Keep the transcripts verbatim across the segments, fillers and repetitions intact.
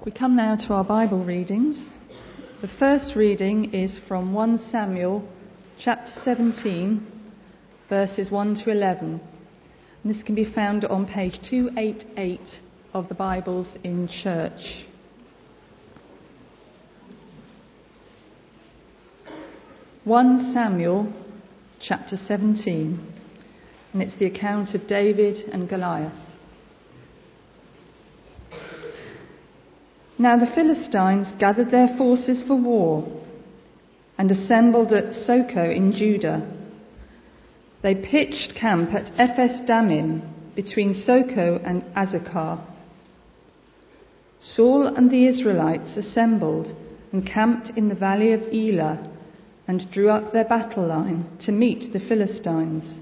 We come now to our Bible readings. The first reading is from First Samuel chapter seventeen, verses one to eleven. And this can be found on page two eighty-eight of the Bibles in church. First Samuel chapter seventeen, and it's the account of David and Goliath. Now the Philistines gathered their forces for war and assembled at Soko in Judah. They pitched camp at Ephes Dammim between Soko and Azekah. Saul and the Israelites assembled and camped in the valley of Elah and drew up their battle line to meet the Philistines.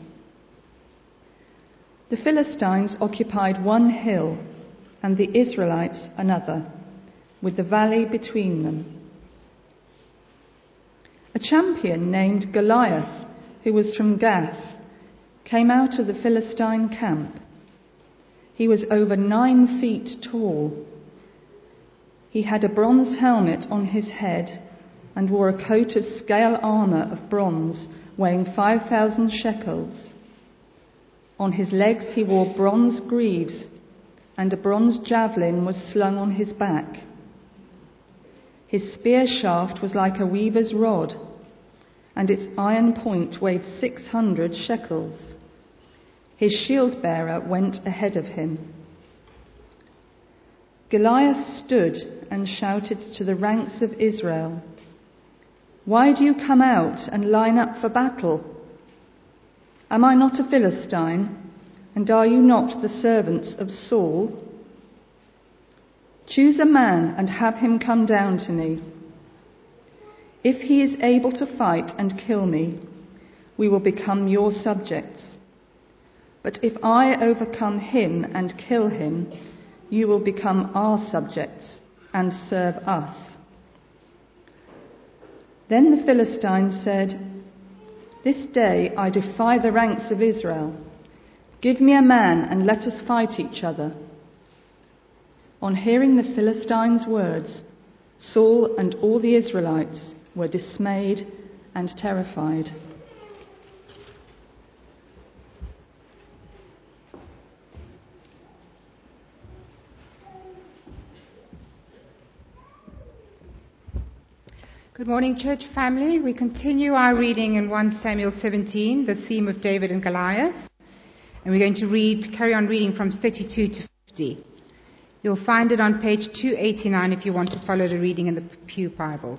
The Philistines occupied one hill and the Israelites another, with the valley between them. A champion named Goliath, who was from Gath, came out of the Philistine camp. He was over nine feet tall. He had a bronze helmet on his head and wore a coat of scale armour of bronze weighing five thousand shekels. On his legs he wore bronze greaves, and a bronze javelin was slung on his back. His spear shaft was like a weaver's rod, and its iron point weighed six hundred shekels. His shield-bearer went ahead of him. Goliath stood and shouted to the ranks of Israel, "Why do you come out and line up for battle? Am I not a Philistine, and are you not the servants of Saul? Choose a man and have him come down to me. If he is able to fight and kill me, we will become your subjects. But if I overcome him and kill him, you will become our subjects and serve us." Then the Philistines said, "This day I defy the ranks of Israel. Give me a man and let us fight each other." On hearing the Philistines' words, Saul and all the Israelites were dismayed and terrified. Good morning, church family. We continue our reading in First Samuel seventeen, the theme of David and Goliath. And we're going to read, carry on reading from thirty-two to fifty. You'll find it on page two eighty-nine if you want to follow the reading in the Pew Bibles.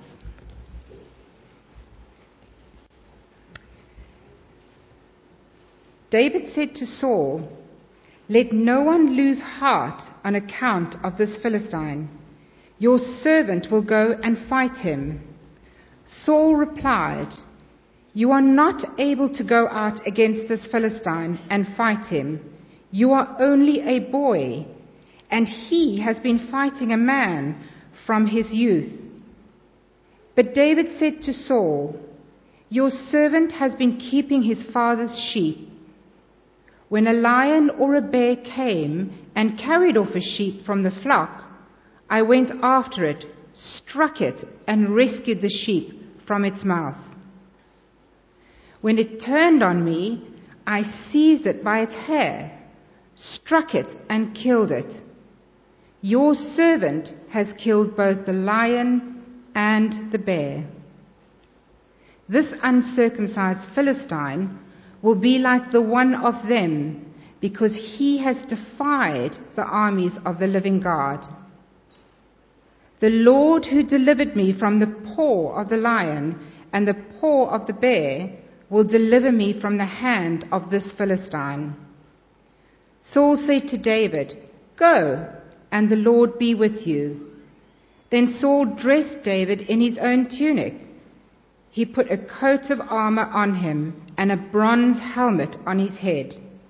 David said to Saul, "Let no one lose heart on account of this Philistine. Your servant will go and fight him." Saul replied, "You are not able to go out against this Philistine and fight him. You are only a boy, and he has been fighting a man from his youth." But David said to Saul, "Your servant has been keeping his father's sheep. When a lion or a bear came and carried off a sheep from the flock, I went after it, struck it, and rescued the sheep from its mouth. When it turned on me, I seized it by its hair, struck it, and killed it. Your servant has killed both the lion and the bear. This uncircumcised Philistine will be like the one of them, because he has defied the armies of the living God. The Lord who delivered me from the paw of the lion and the paw of the bear will deliver me from the hand of this Philistine." Saul said to David, "Go, and the Lord be with you." Then Saul dressed David in his own tunic. He put a coat of armor on him and a bronze helmet on his head.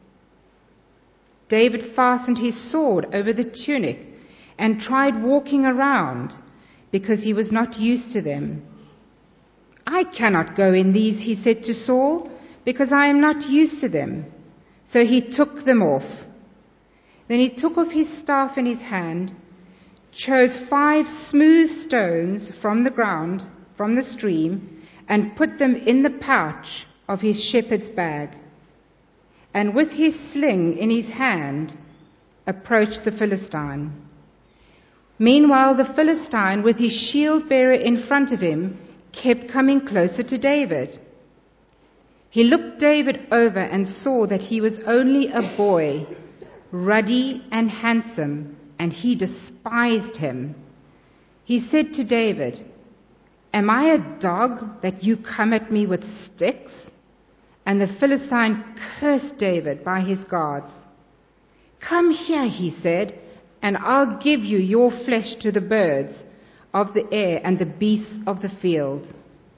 David fastened his sword over the tunic and tried walking around, because he was not used to them. "I cannot go in these," he said to Saul, "because I am not used to them." So he took them off. Then he took off his staff in his hand, chose five smooth stones from the ground, from the stream, and put them in the pouch of his shepherd's bag, and with his sling in his hand approached the Philistine. Meanwhile, the Philistine, with his shield-bearer in front of him, kept coming closer to David. He looked David over and saw that he was only a boy, ruddy and handsome, and he despised him. He said to David, "Am I a dog that you come at me with sticks?" And the Philistine cursed David by his guards. "Come here," he said, "and I'll give you your flesh to the birds of the air and the beasts of the field."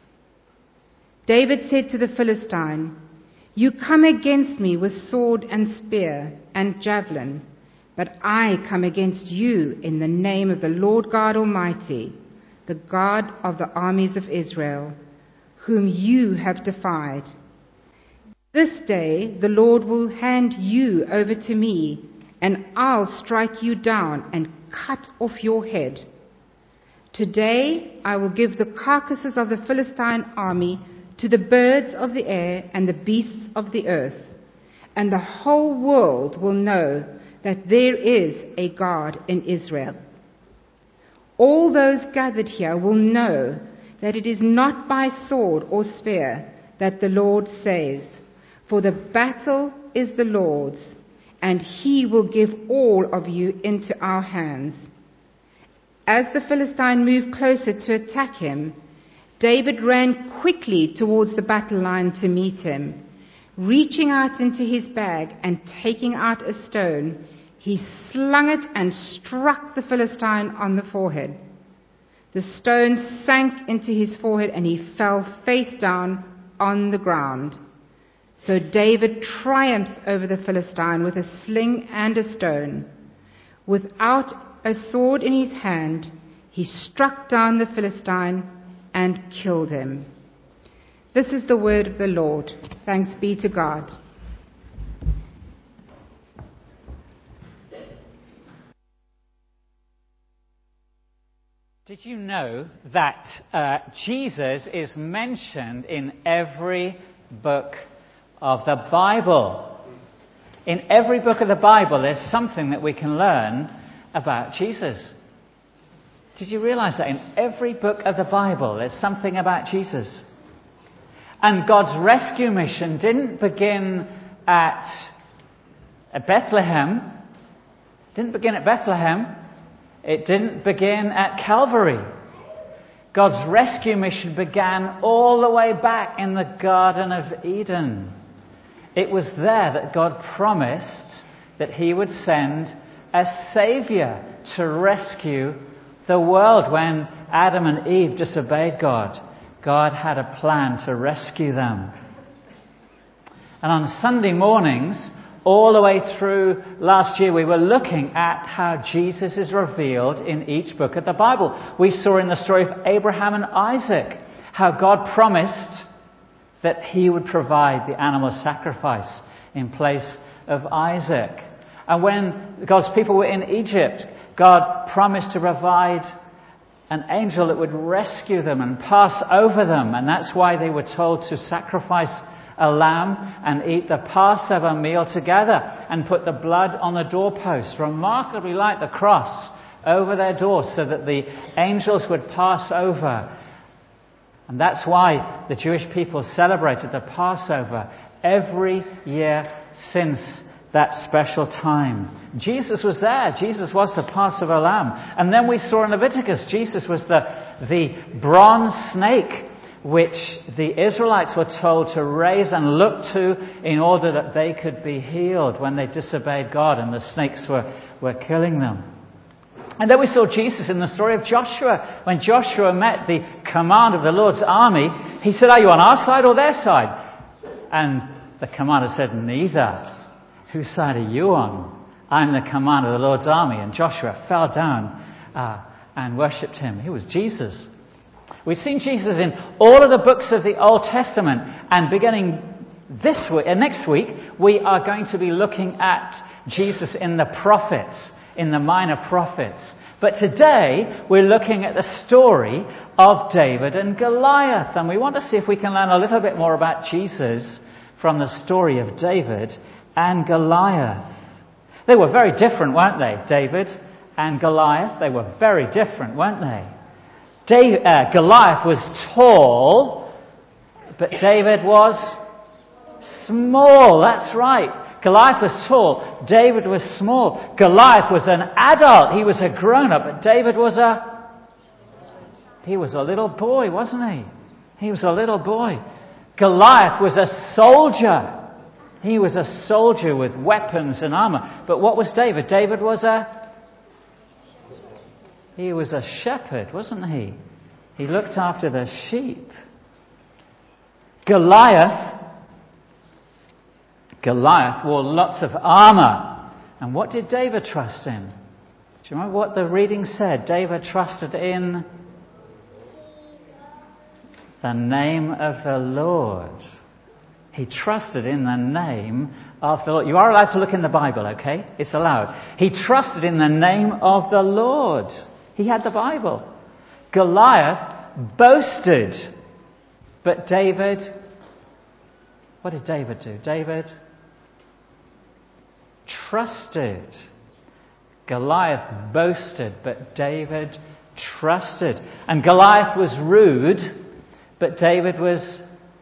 David said to the Philistine, "You come against me with sword and spear and javelin, but I come against you in the name of the Lord God Almighty, the God of the armies of Israel, whom you have defied. This day the Lord will hand you over to me, and I'll strike you down and cut off your head. Today I will give the carcasses of the Philistine army to the birds of the air and the beasts of the earth, and the whole world will know that there is a God in Israel. All those gathered here will know that it is not by sword or spear that the Lord saves, for the battle is the Lord's, and he will give all of you into our hands." As the Philistine moved closer to attack him, David ran quickly towards the battle line to meet him. Reaching out into his bag and taking out a stone, he slung it and struck the Philistine on the forehead. The stone sank into his forehead and he fell face down on the ground. So David triumphs over the Philistine with a sling and a stone. Without a sword in his hand, he struck down the Philistine and killed him. This is the word of the Lord. Thanks be to God. Did you know that uh, Jesus is mentioned in every book of the Bible? In every book of the Bible, there's something that we can learn about Jesus. Did you realize that in every book of the Bible, there's something about Jesus? And God's rescue mission didn't begin at, at Bethlehem. It didn't begin at Bethlehem. It didn't begin at Calvary. God's rescue mission began all the way back in the Garden of Eden. It was there that God promised that he would send a Saviour to rescue the world. When Adam and Eve disobeyed God, God had a plan to rescue them. And on Sunday mornings, all the way through last year, we were looking at how Jesus is revealed in each book of the Bible. We saw in the story of Abraham and Isaac how God promised that he would provide the animal sacrifice in place of Isaac. And when God's people were in Egypt, God promised to provide an angel that would rescue them and pass over them. And that's why they were told to sacrifice a lamb and eat the Passover meal together and put the blood on the doorpost, remarkably like the cross, over their doors so that the angels would pass over. And that's why the Jewish people celebrated the Passover every year since that special time. Jesus was there. Jesus was the Passover lamb. And then we saw in Leviticus, Jesus was the, the bronze snake which the Israelites were told to raise and look to in order that they could be healed when they disobeyed God and the snakes were, were killing them. And then we saw Jesus in the story of Joshua. When Joshua met the command of the Lord's army, he said, "Are you on our side or their side?" And the commander said, "Neither. Whose side are you on? I'm the commander of the Lord's army." And Joshua fell down uh, and worshipped him. He was Jesus. We've seen Jesus in all of the books of the Old Testament. And beginning this week, uh, next week, we are going to be looking at Jesus in the prophets. in the Minor Prophets. But today, we're looking at the story of David and Goliath. And we want to see if we can learn a little bit more about Jesus from the story of David and Goliath. They were very different, weren't they? David and Goliath, they were very different, weren't they? David, uh, Goliath was tall, but David was small. That's right. Goliath was tall. David was small. Goliath was an adult. He was a grown-up, but David was a... He was a little boy, wasn't he? He was a little boy. Goliath was a soldier. He was a soldier with weapons and armor. But what was David? David was a... He was a shepherd, wasn't he? He looked after the sheep. Goliath... Goliath wore lots of armor. And what did David trust in? Do you remember what the reading said? David trusted in the name of the Lord. He trusted in the name of the Lord. You are allowed to look in the Bible, okay? It's allowed. He trusted in the name of the Lord. He had the Bible. Goliath boasted. But David, what did David do? David trusted. Goliath boasted, but David trusted. And Goliath was rude, but David was...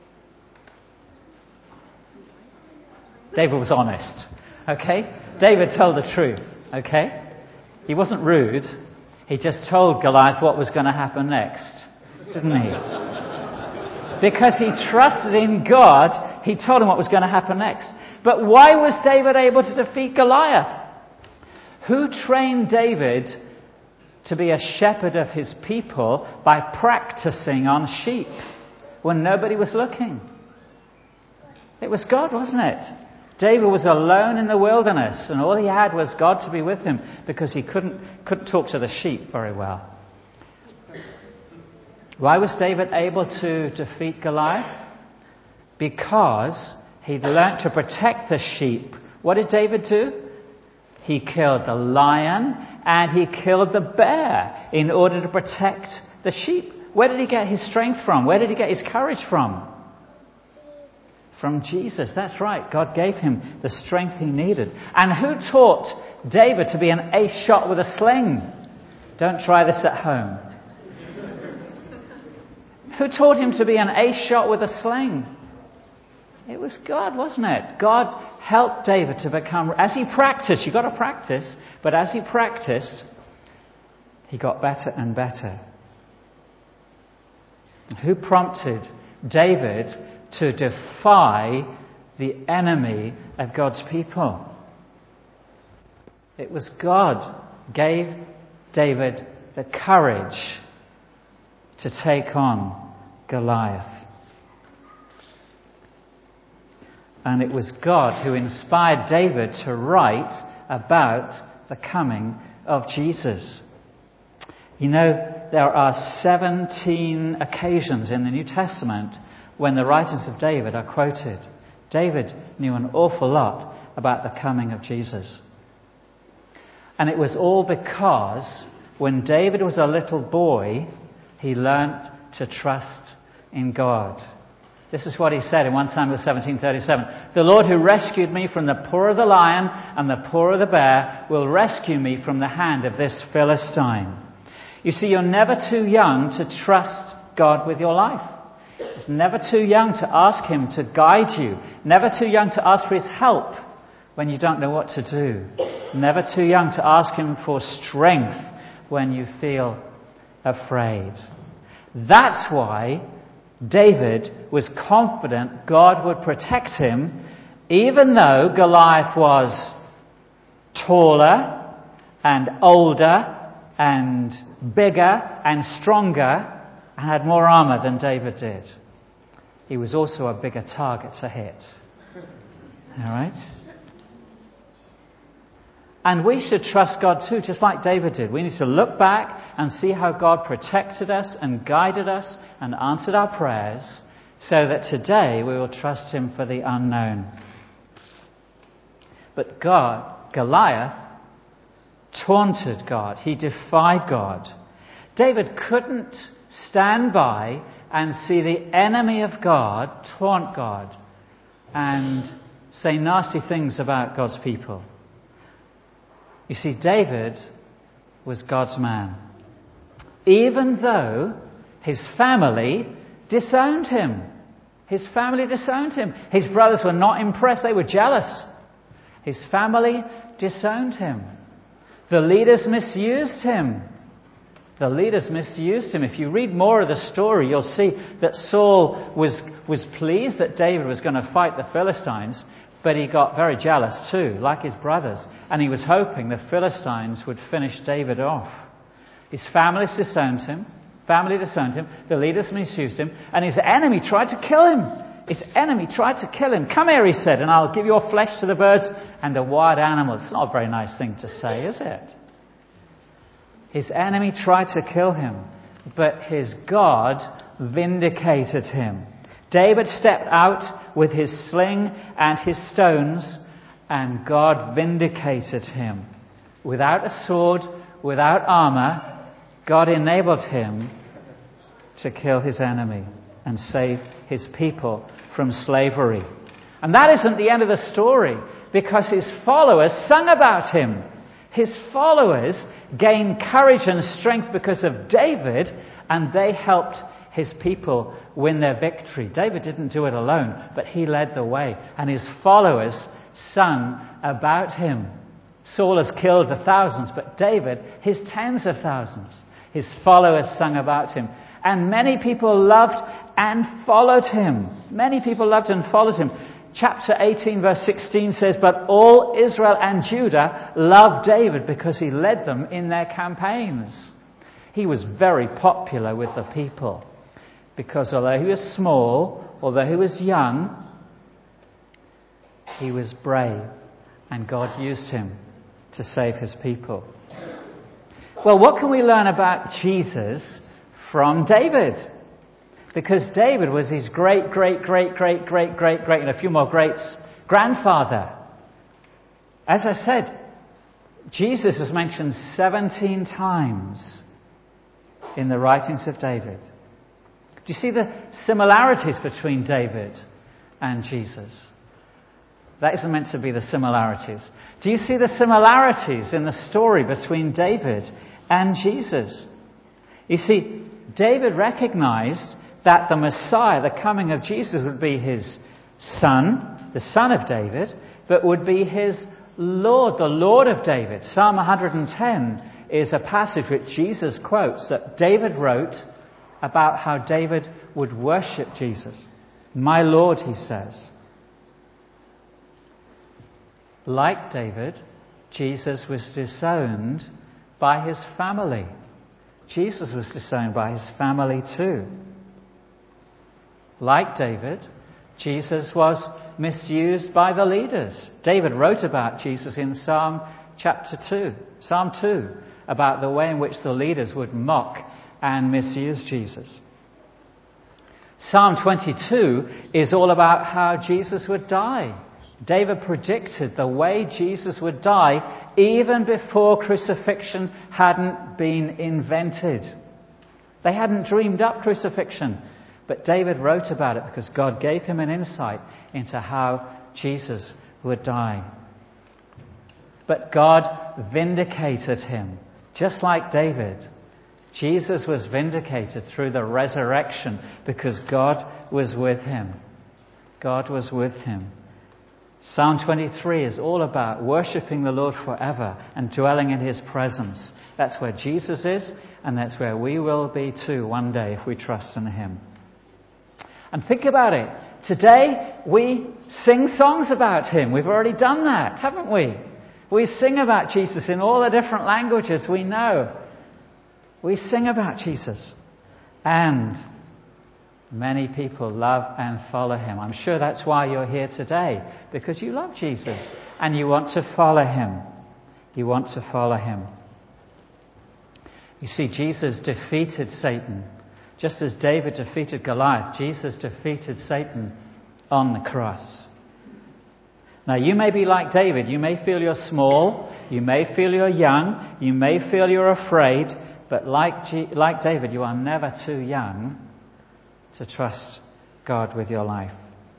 David was honest. Okay? David told the truth. Okay? He wasn't rude. He just told Goliath what was going to happen next. Didn't he? Because he trusted in God, he told him what was going to happen next. But why was David able to defeat Goliath? Who trained David to be a shepherd of his people by practicing on sheep when nobody was looking? It was God, wasn't it? David was alone in the wilderness, and all he had was God to be with him because he couldn't, couldn't talk to the sheep very well. Why was David able to defeat Goliath? Because he'd learnt to protect the sheep. What did David do? He killed the lion and he killed the bear in order to protect the sheep. Where did he get his strength from? Where did he get his courage from? From Jesus. That's right. God gave him the strength he needed. And who taught David to be an ace shot with a sling? Don't try this at home. Who taught him to be an ace shot with a sling? It was God, wasn't it? God helped David to become... As he practiced, you've got to practice, but as he practiced, he got better and better. Who prompted David to defy the enemy of God's people? It was God gave David the courage to take on Goliath. And it was God who inspired David to write about the coming of Jesus. You know, there are seventeen occasions in the New Testament when the writings of David are quoted. David knew an awful lot about the coming of Jesus. And it was all because when David was a little boy, he learnt to trust in God. This is what he said in First Samuel seventeen thirty-seven. The Lord who rescued me from the paw of the lion and the paw of the bear will rescue me from the hand of this Philistine. You see, you're never too young to trust God with your life. It's never too young to ask him to guide you. Never too young to ask for his help when you don't know what to do. Never too young to ask him for strength when you feel afraid. That's why David was confident God would protect him, even though Goliath was taller and older and bigger and stronger and had more armor than David did. He was also a bigger target to hit. All right? And we should trust God too, just like David did. We need to look back and see how God protected us and guided us and answered our prayers so that today we will trust him for the unknown. But God, Goliath taunted God. He defied God. David couldn't stand by and see the enemy of God taunt God and say nasty things about God's people. You see, David was God's man, even though his family disowned him. His family disowned him. His brothers were not impressed. They were jealous. His family disowned him. The leaders misused him. The leaders misused him. If you read more of the story, you'll see that Saul was, was pleased that David was going to fight the Philistines, but he got very jealous too, like his brothers. And he was hoping the Philistines would finish David off. His family disowned him. Family disowned him. The leaders misused him. And his enemy tried to kill him. His enemy tried to kill him. Come here, he said, and I'll give your flesh to the birds and the wild animals. It's not a very nice thing to say, is it? His enemy tried to kill him, but his God vindicated him. David stepped out with his sling and his stones, and God vindicated him. Without a sword, without armor, God enabled him to kill his enemy and save his people from slavery. And that isn't the end of the story, because his followers sung about him. His followers gained courage and strength because of David, and they helped his people win their victory. David didn't do it alone, but he led the way, and his followers sung about him. Saul has killed the thousands, but David, his tens of thousands. His followers sung about him. And many people loved and followed him. Many people loved and followed him. Chapter eighteen, verse sixteen says, "But all Israel and Judah loved David because he led them in their campaigns." He was very popular with the people because although he was small, although he was young, he was brave, and God used him to save his people. Well, what can we learn about Jesus from David? Because David was his great, great, great, great, great, great, great, and a few more greats, grandfather. As I said, Jesus is mentioned seventeen times in the writings of David. Do you see the similarities between David and Jesus? That isn't meant to be the similarities. Do you see the similarities in the story between David and Jesus? You see, David recognized that the Messiah, the coming of Jesus, would be his son, the son of David, but would be his Lord, the Lord of David. Psalm one hundred ten is a passage which Jesus quotes that David wrote about how David would worship Jesus. "My Lord," he says. Like David, Jesus was disowned by his family. Jesus was disowned by his family too. Like David, Jesus was misused by the leaders. David wrote about Jesus in Psalm chapter two, Psalm two, about the way in which the leaders would mock and misuse Jesus. Psalm twenty-two is all about how Jesus would die. David predicted the way Jesus would die even before crucifixion hadn't been invented. They hadn't dreamed up crucifixion, but David wrote about it because God gave him an insight into how Jesus would die. But God vindicated him, just like David. Jesus was vindicated through the resurrection because God was with him. God was with him. Psalm twenty-three is all about worshipping the Lord forever and dwelling in his presence. That's where Jesus is, and that's where we will be too one day if we trust in him. And think about it. Today we sing songs about him. We've already done that, haven't we? We sing about Jesus in all the different languages we know. We sing about Jesus. And many people love and follow him. I'm sure that's why you're here today, because you love Jesus and you want to follow him. You want to follow him. You see, Jesus defeated Satan. Just as David defeated Goliath, Jesus defeated Satan on the cross. Now, you may be like David. You may feel you're small. You may feel you're young. You may feel you're afraid. But like, G- like David, you are never too young to trust God with your life.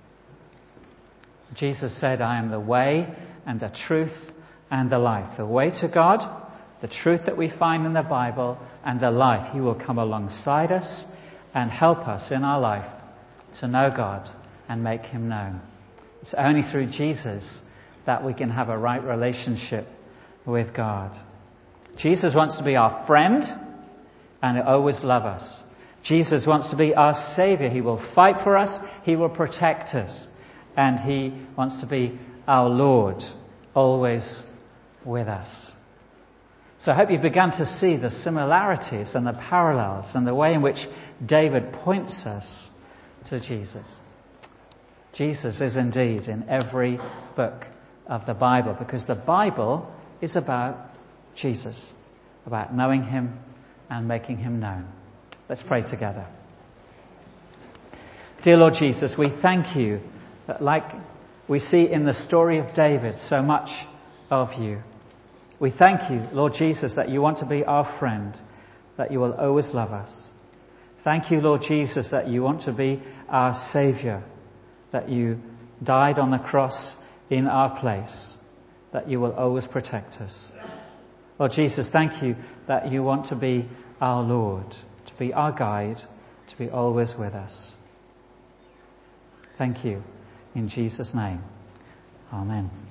Jesus said, I am the way and the truth and the life. The way to God, the truth that we find in the Bible, and the life. He will come alongside us and help us in our life to know God and make Him known. It's only through Jesus that we can have a right relationship with God. Jesus wants to be our friend and always love us. Jesus wants to be our Saviour. He will fight for us. He will protect us. And He wants to be our Lord, always with us. So I hope you've begun to see the similarities and the parallels and the way in which David points us to Jesus. Jesus is indeed in every book of the Bible, because the Bible is about Jesus, about knowing Him and making Him known. Let's pray together. Dear Lord Jesus, we thank You that, like we see in the story of David, so much of You. We thank You, Lord Jesus, that You want to be our friend, that You will always love us. Thank You, Lord Jesus, that You want to be our Saviour, that You died on the cross in our place, that You will always protect us. Lord Jesus, thank You that You want to be our Lord, to be our guide, to be always with us. Thank You. In Jesus' name. Amen.